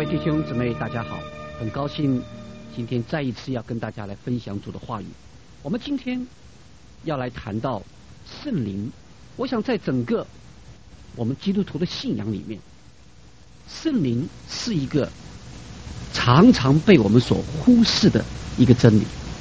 弟兄姊妹大家好，很高兴今天再一次要跟大家来分享主的话语。我们今天要来谈到圣灵。我想在整个我们基督徒的信仰里面，圣灵是一个常常被我们所忽视的一个真理。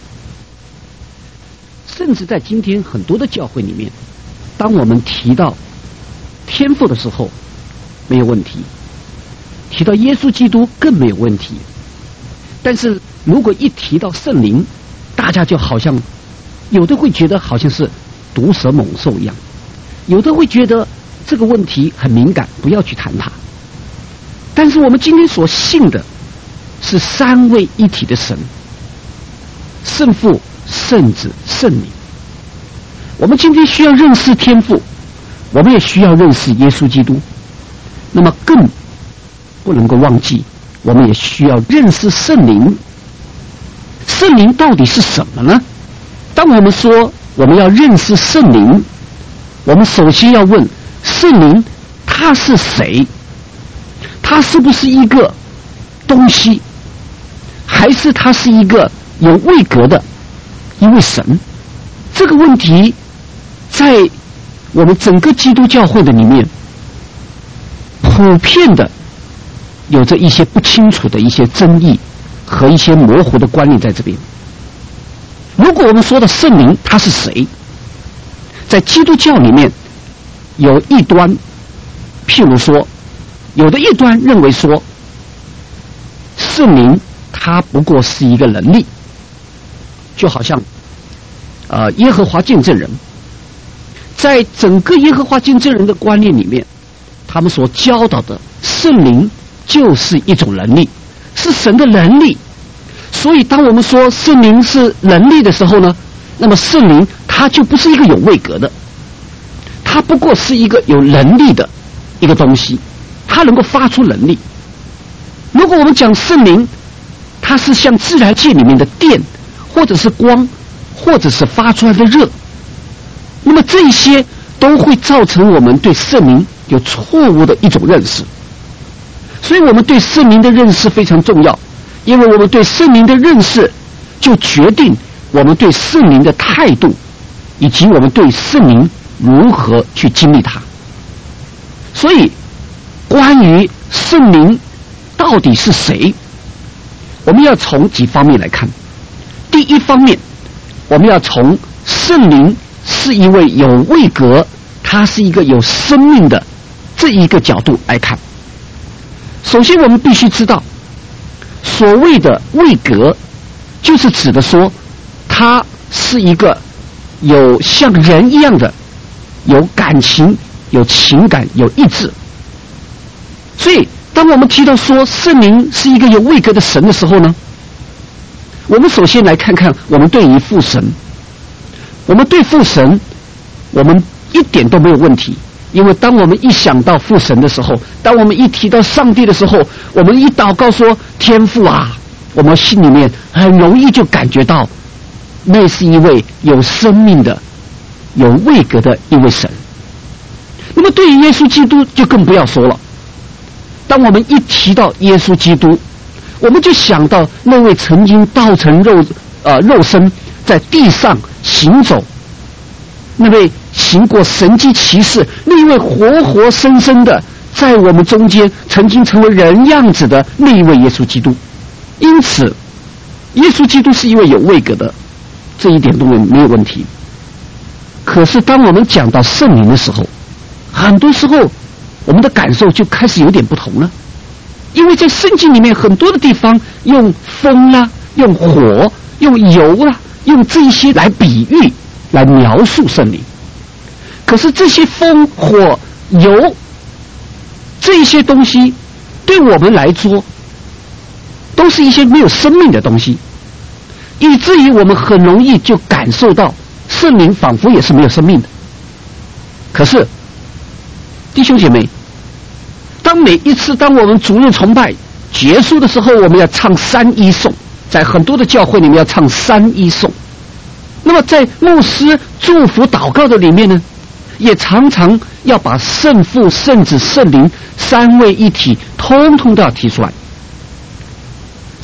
甚至在今天很多的教会里面，当我们提到天父的时候没有问题，提到耶稣基督更没有问题，但是如果一提到圣灵，大家就好像有的会觉得好像是毒蛇猛兽一样，有的会觉得这个问题很敏感，不要去谈它。但是我们今天所信的是三位一体的神，圣父、圣子、圣灵。我们今天需要认识天父，我们也需要认识耶稣基督，那么更不能够忘记，我们也需要认识圣灵。圣灵到底是什么呢？当我们说我们要认识圣灵，我们首先要问圣灵他是谁？他是不是一个东西，还是他是一个有位格的一位神？这个问题在我们整个基督教会的里面普遍的有着一些不清楚的一些争议和一些模糊的观念在这边。如果我们说的圣灵他是谁，在基督教里面有异端，譬如说有的异端认为说圣灵他不过是一个能力，就好像耶和华见证人，在整个耶和华见证人的观念里面，他们所教导的圣灵就是一种能力，是神的能力。所以当我们说圣灵是能力的时候呢，那么圣灵它就不是一个有位格的，它不过是一个有能力的一个东西，它能够发出能力。如果我们讲圣灵它是像自然界里面的电，或者是光，或者是发出来的热，那么这些都会造成我们对圣灵有错误的一种认识。所以我们对圣灵的认识非常重要，因为我们对圣灵的认识就决定我们对圣灵的态度，以及我们对圣灵如何去经历它。所以关于圣灵到底是谁，我们要从几方面来看。第一方面，我们要从圣灵是一位有位格，他是一个有生命的这一个角度来看。首先我们必须知道，所谓的位格就是指的说他是一个有像人一样的有感情、有情感、有意志。所以当我们提到说圣灵是一个有位格的神的时候呢，我们首先来看看我们对于父神。我们对父神我们一点都没有问题，因为当我们一想到父神的时候，当我们一提到上帝的时候，我们一祷告说天父啊，我们心里面很容易就感觉到那是一位有生命的有位格的一位神。那么对于耶稣基督就更不要说了，当我们一提到耶稣基督，我们就想到那位曾经道成肉身在地上行走，那位行过神迹奇事，那一位活活生生的在我们中间曾经成为人样子的那一位耶稣基督。因此耶稣基督是一位有位格的，这一点都没有问题。可是当我们讲到圣灵的时候，很多时候我们的感受就开始有点不同了。因为在圣经里面很多的地方用风啦、用火、用油啦、用这些来比喻来描述圣灵。可是这些风、火、油这些东西对我们来说都是一些没有生命的东西，以至于我们很容易就感受到圣灵仿佛也是没有生命的。可是弟兄姐妹，当每一次当我们主日崇拜结束的时候，我们要唱三一颂，在很多的教会里面要唱三一颂。那么在牧师祝福祷告的里面呢，也常常要把圣父、圣子、圣灵三位一体通通都要提出来。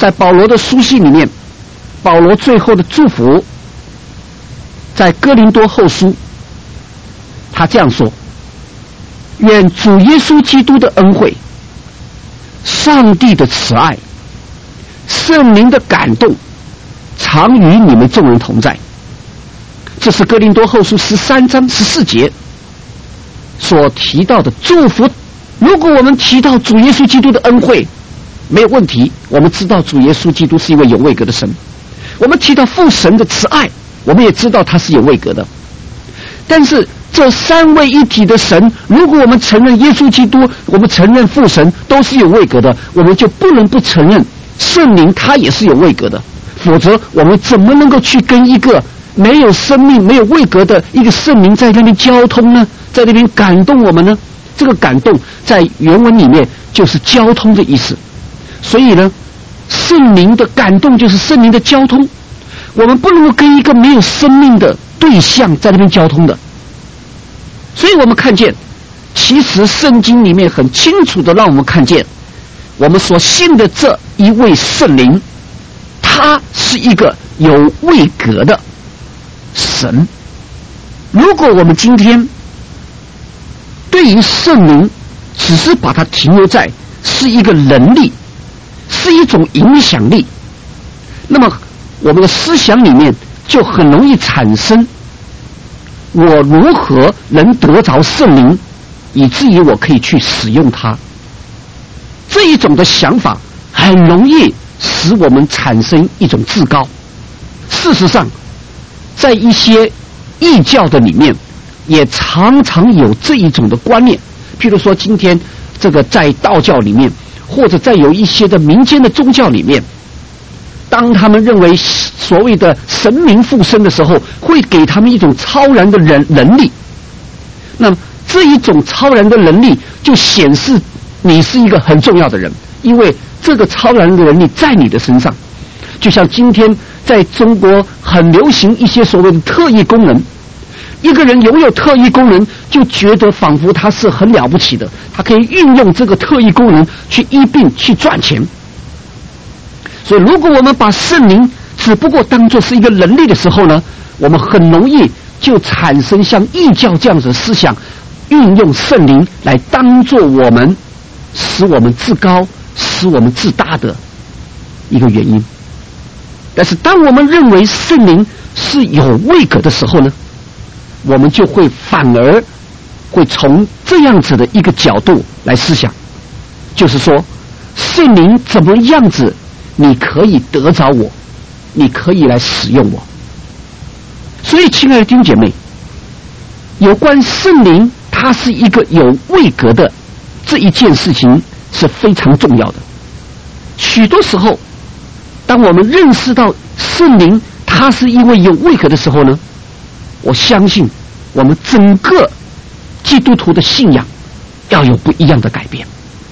在保罗的书信里面，保罗最后的祝福，在哥林多后书，他这样说：愿主耶稣基督的恩惠、上帝的慈爱、圣灵的感动，常与你们众人同在。这是哥林多后书13章14节所提到的祝福。如果我们提到主耶稣基督的恩惠，没有问题，我们知道主耶稣基督是一位有位格的神。我们提到父神的慈爱，我们也知道他是有位格的。但是这三位一体的神，如果我们承认耶稣基督，我们承认父神都是有位格的，我们就不能不承认圣灵他也是有位格的，否则我们怎么能够去跟一个没有生命、没有位格的一个圣灵在那边交通呢？在那边感动我们呢？这个感动在原文里面就是交通的意思。所以呢，圣灵的感动就是圣灵的交通。我们不能够跟一个没有生命的对象在那边交通的。所以我们看见，其实圣经里面很清楚的让我们看见，我们所信的这一位圣灵，他是一个有位格的神。如果我们今天对于圣灵只是把它停留在是一个能力，是一种影响力，那么我们的思想里面就很容易产生我如何能得着圣灵，以至于我可以去使用它，这一种的想法很容易使我们产生一种自高。事实上在一些异教的里面也常常有这一种的观念，譬如说今天这个在道教里面，或者在有一些的民间的宗教里面，当他们认为所谓的神明附身的时候，会给他们一种超然的能力。那么这一种超然的能力就显示你是一个很重要的人，因为这个超然的能力在你的身上。就像今天在中国很流行一些所谓的特异功能，一个人拥有特异功能，就觉得仿佛他是很了不起的，他可以运用这个特异功能去医病、去赚钱。所以如果我们把圣灵只不过当作是一个能力的时候呢，我们很容易就产生像异教这样子的思想，运用圣灵来当作我们使我们自高、使我们自大的一个原因。但是当我们认为圣灵是有位格的时候呢，我们就会反而会从这样子的一个角度来思想，就是说圣灵怎么样子你可以得着我，你可以来使用我。所以亲爱的弟兄姐妹，有关圣灵它是一个有位格的这一件事情是非常重要的。许多时候当我们认识到圣灵它是一位有位格的时候呢，我相信我们整个基督徒的信仰要有不一样的改变。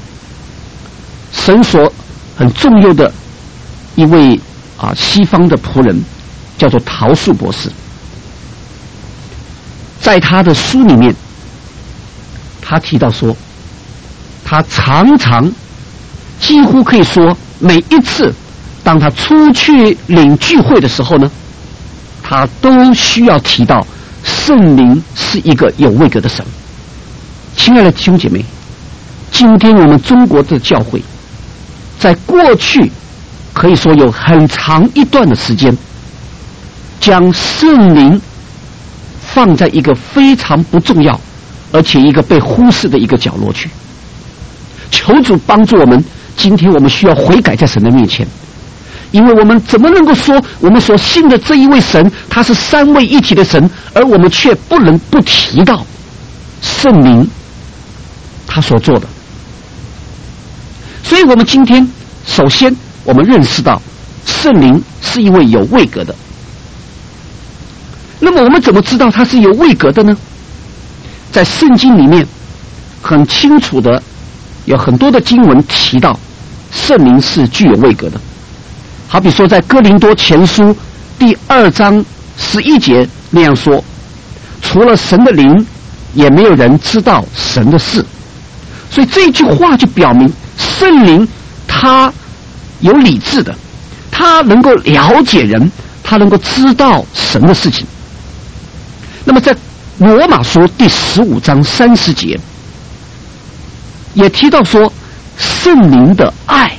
神所很重要的一位西方的仆人叫做陶素博士，在他的书里面他提到说，他常常几乎可以说每一次当他出去领聚会的时候呢，他都需要提到圣灵是一个有位格的神。亲爱的弟兄姐妹，今天我们中国的教会在过去可以说有很长一段的时间将圣灵放在一个非常不重要而且一个被忽视的一个角落去。求主帮助我们，今天我们需要悔改在神的面前，因为我们怎么能够说我们所信的这一位神他是三位一体的神，而我们却不能不提到圣灵他所做的。所以我们今天首先我们认识到圣灵是一位有位格的。那么我们怎么知道他是有位格的呢？在圣经里面很清楚的有很多的经文提到圣灵是具有位格的。好比说在哥林多前书第2章11节那样说，除了神的灵也没有人知道神的事。所以这句话就表明圣灵他有理智的，他能够了解人，他能够知道神的事情。那么在罗马书第15章30节也提到说圣灵的爱。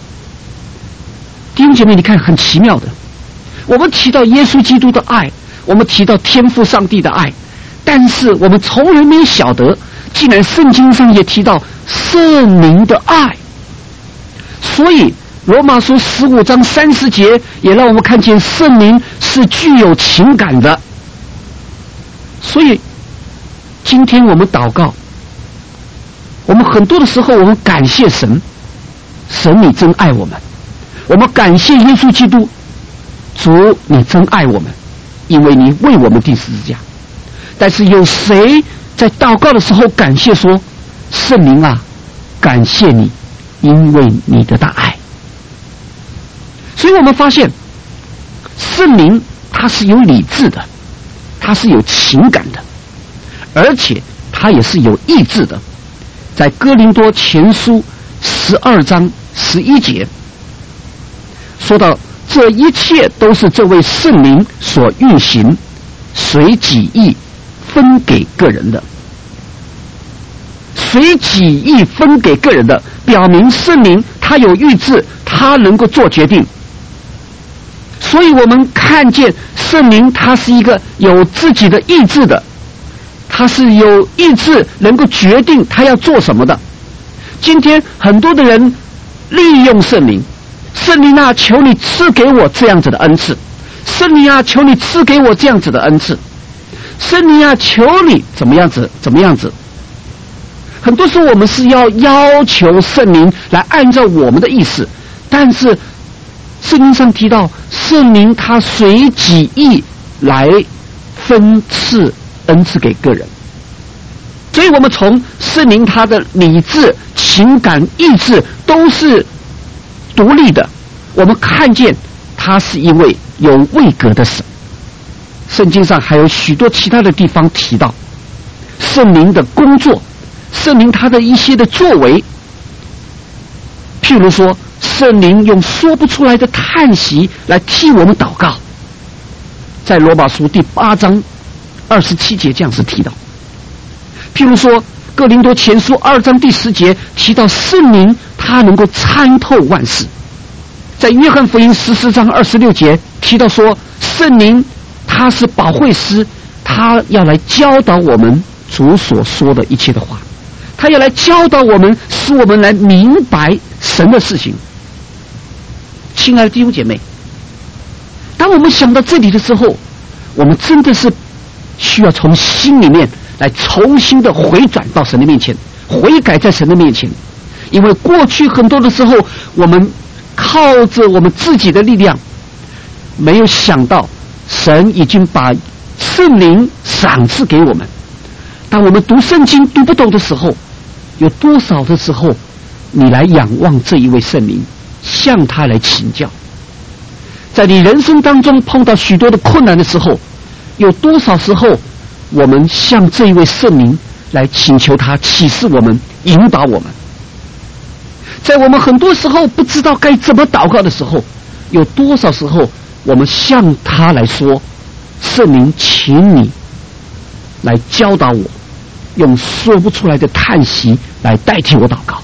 弟兄姐妹，你看很奇妙的，我们提到耶稣基督的爱，我们提到天父上帝的爱，但是我们从来没有晓得，竟然圣经上也提到圣灵的爱。所以罗马书15章30节也让我们看见圣灵是具有情感的。所以今天我们祷告，我们很多的时候我们感谢神，神你真爱我们，我们感谢耶稣基督，主你真爱我们，因为你为我们钉十字架。但是有谁在祷告的时候感谢说，圣灵啊，感谢你，因为你的大爱。所以我们发现圣灵它是有理智的，它是有情感的，而且它也是有意志的。在哥林多前书12章11节说到，这一切都是这位圣灵所运行，随己意分给个人的。随己意分给个人的，表明圣灵他有意志，他能够做决定。所以我们看见圣灵他是一个有自己的意志的，他是有意志能够决定他要做什么的。今天很多的人利用圣灵，圣灵啊，求你赐给我这样子的恩赐，圣灵啊，求你赐给我这样子的恩赐，圣灵啊，求你怎么样子怎么样子。很多时候我们是要求圣灵来按照我们的意思，但是圣经上提到圣灵他随己意来分赐恩赐给个人。所以我们从圣灵他的理智、情感、意志都是独立的，我们看见他是一位有位格的神。圣经上还有许多其他的地方提到圣灵的工作，圣灵他的一些的作为，譬如说圣灵用说不出来的叹息来替我们祷告，在罗马书第8章27节这样子提到。譬如说哥林多前书2章第10节提到圣灵他能够参透万事，在约翰福音14章26节提到说圣灵他是保惠师，他要来教导我们主所说的一切的话，他要来教导我们，使我们来明白神的事情。亲爱的弟兄姐妹，当我们想到这里的时候，我们真的是需要从心里面来重新的回转到神的面前，悔改在神的面前。因为过去很多的时候我们靠着我们自己的力量，没有想到神已经把圣灵赏赐给我们。当我们读圣经读不懂的时候，有多少的时候你来仰望这一位圣灵，向他来请教。在你人生当中碰到许多的困难的时候，有多少时候我们向这一位圣灵来请求他启示我们，引导我们。在我们很多时候不知道该怎么祷告的时候，有多少时候我们向他来说，圣灵请你来教导我，用说不出来的叹息来代替我祷告。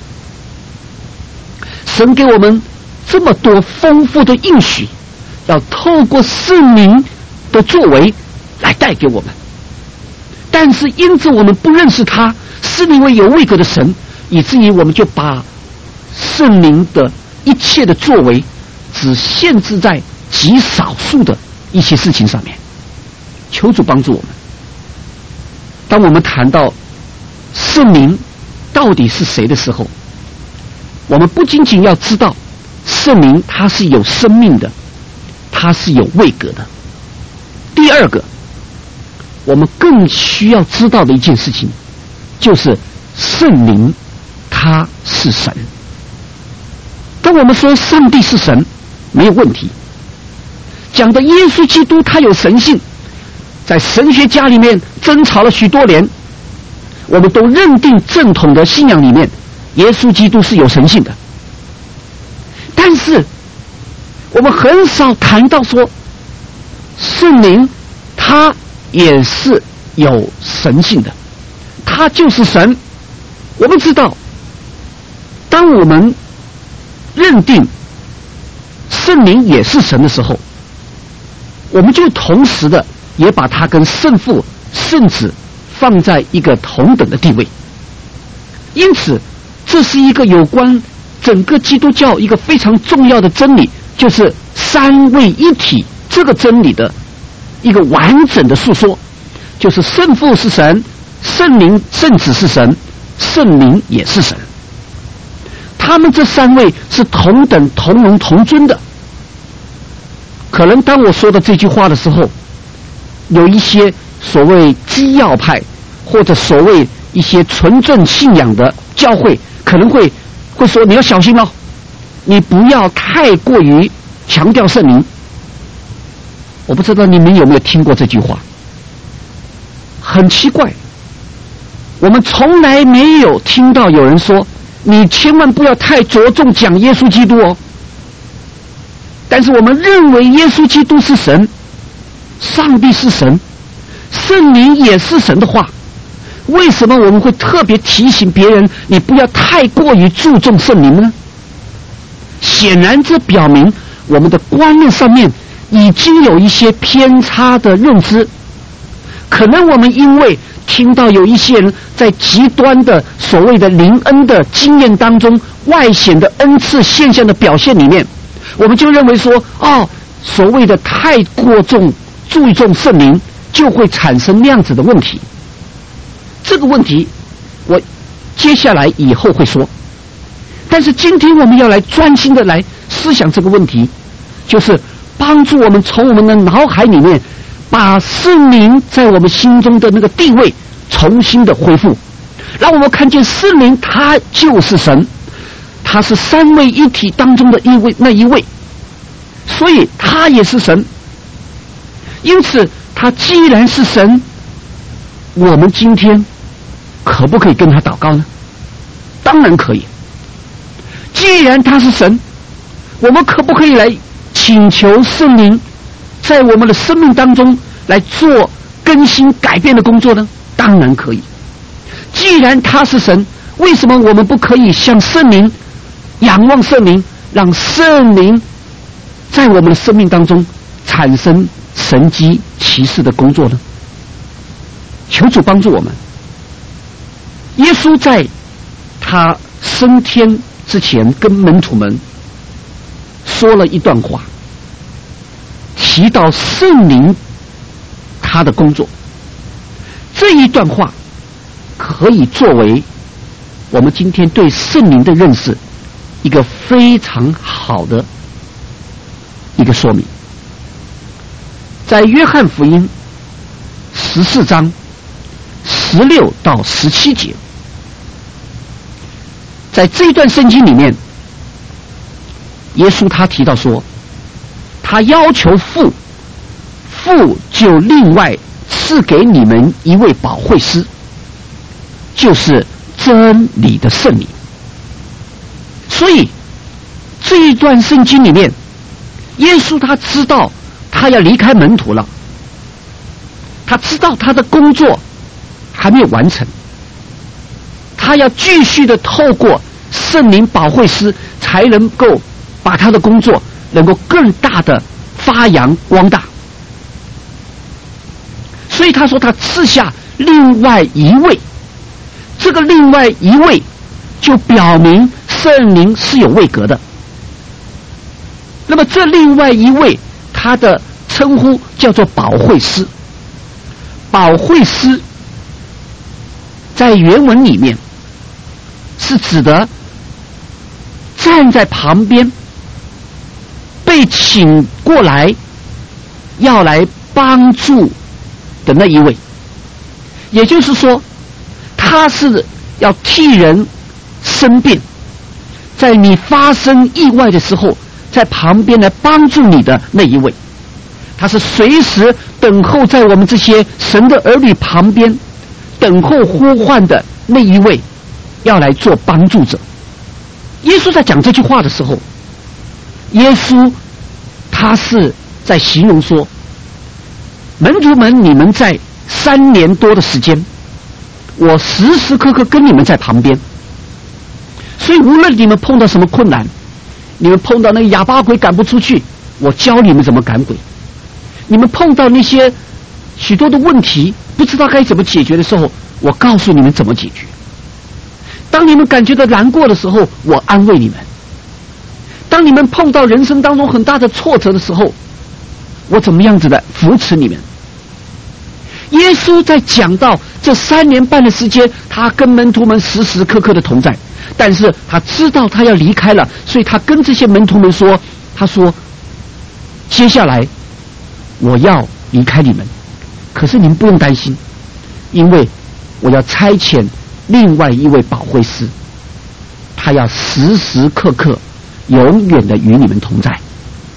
神给我们这么多丰富的应许，要透过圣灵的作为来带给我们，但是因此我们不认识他，是因为有位格的神，以至于我们就把圣灵的一切的作为只限制在极少数的一些事情上面。求主帮助我们。当我们谈到圣灵到底是谁的时候，我们不仅仅要知道圣灵它是有生命的，它是有位格的。第二个，我们更需要知道的一件事情，就是圣灵他是神。当我们说上帝是神没有问题，讲的耶稣基督他有神性，在神学家里面争吵了许多年，我们都认定正统的信仰里面耶稣基督是有神性的。但但是我们很少谈到说圣灵他也是有神性的，他就是神。我们知道，当我们认定圣灵也是神的时候，我们就同时的也把他跟圣父、圣子放在一个同等的地位。因此这是一个有关整个基督教一个非常重要的真理，就是三位一体这个真理的一个完整的述说，就是圣父是神，圣灵、圣子是神，圣灵也是神。他们这三位是同等、同荣、同尊的。可能当我说的这句话的时候，有一些所谓基要派或者所谓一些纯正信仰的教会可能会说，你要小心哦，你不要太过于强调圣灵。我不知道你们有没有听过这句话，很奇怪，我们从来没有听到有人说你千万不要太着重讲耶稣基督哦。但是我们认为耶稣基督是神，上帝是神，圣灵也是神的话，为什么我们会特别提醒别人你不要太过于注重圣灵呢？显然这表明我们的观念上面已经有一些偏差的认知。可能我们因为听到有一些人在极端的所谓的灵恩的经验当中，外显的恩赐现象的表现里面，我们就认为说，所谓的太过注重圣灵就会产生那样子的问题。这个问题我接下来以后会说，但是今天我们要来专心的来思想这个问题，就是帮助我们从我们的脑海里面把圣灵在我们心中的那个地位重新的恢复，让我们看见圣灵他就是神，他是三位一体当中的那一位，所以他也是神。因此他既然是神，我们今天可不可以跟他祷告呢？当然可以。既然他是神，我们可不可以来请求圣灵在我们的生命当中来做更新改变的工作呢？当然可以。既然他是神，为什么我们不可以向圣灵仰望圣灵，让圣灵在我们的生命当中产生神迹奇事的工作呢？求主帮助我们。耶稣在他升天之前跟门徒们说了一段话，提到圣灵他的工作。这一段话可以作为我们今天对圣灵的认识一个非常好的一个说明。在约翰福音14章16到17节，在这一段圣经里面，耶稣他提到说，他要求父就另外赐给你们一位保惠师，就是真理的圣灵。所以这一段圣经里面，耶稣他知道他要离开门徒了，他知道他的工作还没有完成，他要继续的透过圣灵保惠师才能够把他的工作能够更大的发扬光大。所以他说他赐下另外一位，这个另外一位就表明圣灵是有位格的。那么这另外一位他的称呼叫做保惠师。保惠师在原文里面是指的站在旁边被请过来要来帮助的那一位，也就是说他是要替人申辩，在你发生意外的时候在旁边来帮助你的那一位，他是随时等候在我们这些神的儿女旁边等候呼唤的那一位，要来做帮助者。耶稣在讲这句话的时候， 耶稣他是在形容说，门徒们，你们在3年多的时间，我时时刻刻跟你们在旁边，所以无论你们碰到什么困难，你们碰到那个哑巴鬼赶不出去，我教你们怎么赶鬼；你们碰到那些许多的问题不知道该怎么解决的时候，我告诉你们怎么解决。当你们感觉到难过的时候，我安慰你们；当你们碰到人生当中很大的挫折的时候，我怎么样子的扶持你们。耶稣在讲到这3年半的时间，他跟门徒们时时刻刻的同在，但是他知道他要离开了，所以他跟这些门徒们说，他说接下来我要离开你们，可是你们不用担心，因为我要差遣另外一位保惠师，他要时时刻刻永远的与你们同在。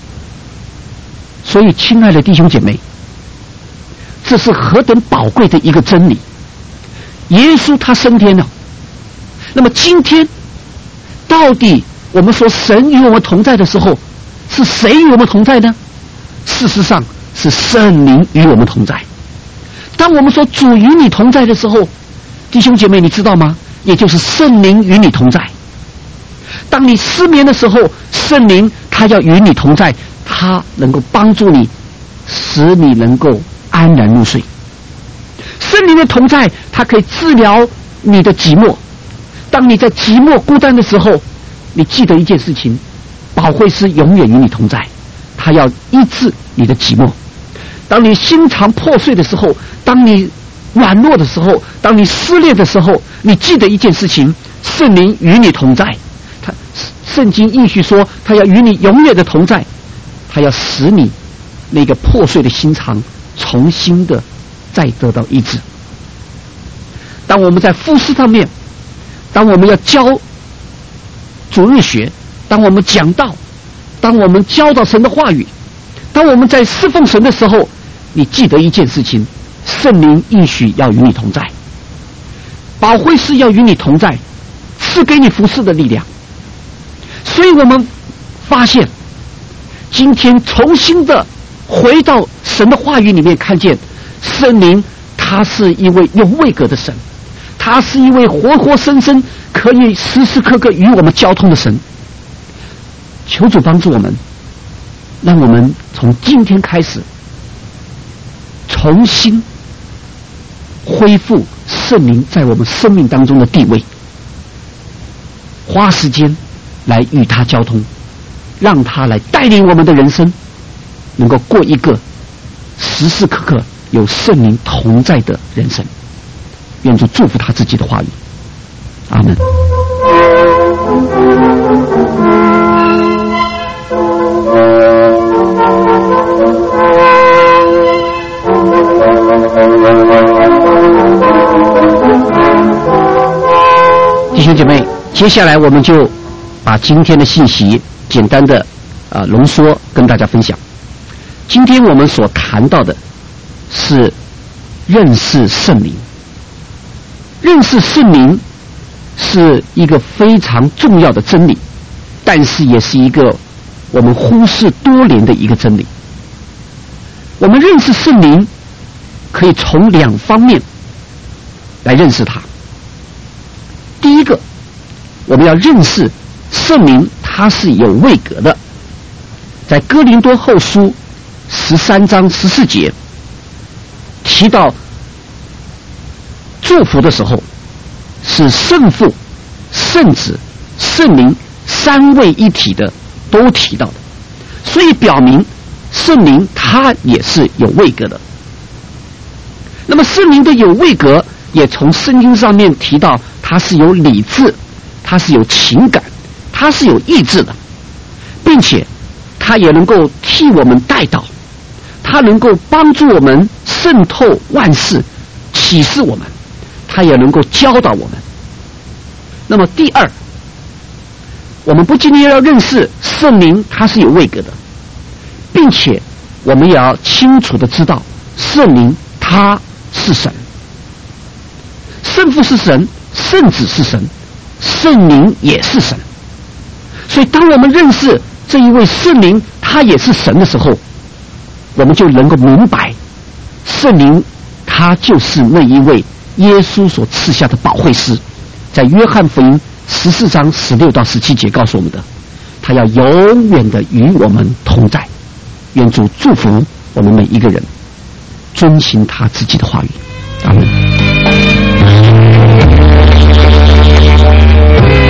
所以亲爱的弟兄姐妹，这是何等宝贵的一个真理。耶稣他升天了，那么今天到底我们说神与我们同在的时候，是谁与我们同在呢？事实上是圣灵与我们同在。当我们说主与你同在的时候，弟兄姐妹你知道吗？也就是圣灵与你同在。当你失眠的时候，圣灵他要与你同在，他能够帮助你，使你能够安然入睡。圣灵的同在，它可以治疗你的寂寞。当你在寂寞孤单的时候，你记得一件事情，保惠师永远与你同在，他要医治你的寂寞。当你心肠破碎的时候，当你软弱的时候，当你失恋的时候，你记得一件事情，圣灵与你同在。圣经应许说，他要与你永远的同在，他要使你那个破碎的心肠重新的再得到医治。当我们在服事上面，当我们要教主日学，当我们讲道，当我们教导神的话语，当我们在侍奉神的时候，你记得一件事情，圣灵应许要与你同在，保惠师要与你同在，赐给你服事的力量。所以我们发现今天重新的回到神的话语里面，看见圣灵他是一位有位格的神，他是一位活活生生可以时时刻刻与我们交通的神。求主帮助我们，让我们从今天开始重新恢复圣灵在我们生命当中的地位，花时间来与他交通，让他来带领我们的人生，能够过一个时时刻刻有圣灵同在的人生。愿主祝福他自己的话语，阿们。弟兄姐妹，接下来我们就把今天的信息简单的浓缩跟大家分享。今天我们所谈到的是认识圣灵。认识圣灵是一个非常重要的真理，但是也是一个我们忽视多年的一个真理。我们认识圣灵可以从2方面来认识它。第一个，我们要认识圣灵它是有位格的。在哥林多后书13章14节提到祝福的时候，是圣父、圣子、圣灵3位一体的都提到的，所以表明圣灵它也是有位格的。那么圣灵的有位格也从圣经上面提到，它是有理智，它是有情感，它是有意志的，并且它也能够替我们代祷，它能够帮助我们渗透万事，启示我们，它也能够教导我们。那么第二，我们不仅仅要认识圣灵它是有位格的，并且我们也要清楚的知道圣灵它是神，圣父是神，圣子是神，圣灵也是神。所以当我们认识这一位圣灵他也是神的时候，我们就能够明白，圣灵他就是那一位耶稣所赐下的保惠师。在约翰福音14章16到17节告诉我们的，他要永远的与我们同在。愿主祝福我们每一个人，遵行他自己的话语。阿们。